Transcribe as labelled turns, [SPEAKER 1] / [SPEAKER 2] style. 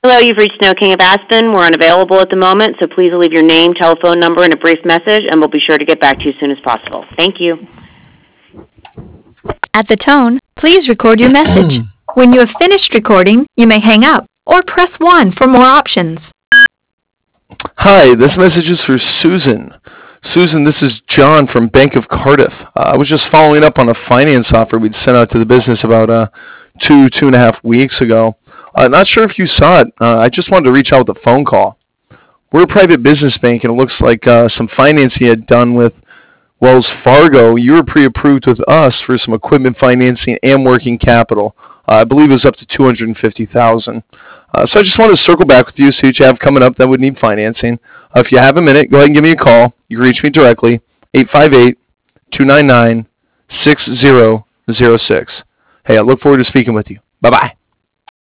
[SPEAKER 1] Hello, you've reached Snow King of Aspen. We're unavailable at the moment, so please leave your name, telephone number, and a brief message, and we'll be sure to get back to you as soon as possible. Thank you.
[SPEAKER 2] At the tone, please record your message. When you have finished recording, you may hang up or press 1 for more options.
[SPEAKER 3] Hi, this message is for Susan. Susan, this is John from Bank of Cardiff. I was just following up on a finance offer we'd sent out to the business about 2.5 weeks ago. Not sure if you saw it. I just wanted to reach out with a phone call. We're a private business bank, and it looks like some financing you had done with Wells Fargo. You were pre-approved with us for some equipment financing and working capital. I believe it was up to $250,000. So I just wanted to circle back with you, see what you have coming up that would need financing. If you have a minute, go ahead and give me a call. You can reach me directly, 858-299-6006. Hey, I look forward to speaking with you. Bye-bye.